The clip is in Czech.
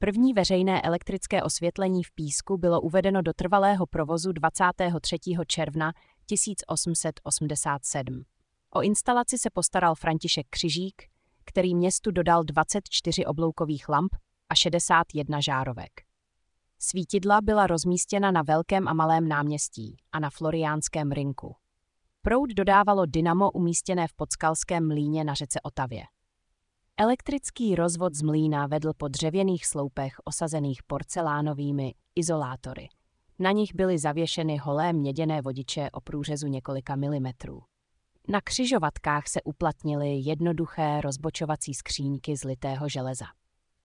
První veřejné elektrické osvětlení v Písku bylo uvedeno do trvalého provozu 23. června 1887. O instalaci se postaral František Křižík, který městu dodal 24 obloukových lamp a 61 žárovek. Svítidla byla rozmístěna na Velkém a Malém náměstí a na Floriánském rynku. Proud dodávalo dynamo umístěné v Podskalském mlýně na řece Otavě. Elektrický rozvod z mlýna vedl po dřevěných sloupech osazených porcelánovými izolátory. Na nich byly zavěšeny holé měděné vodiče o průřezu několika milimetrů. Na křižovatkách se uplatnily jednoduché rozbočovací skříňky z litého železa.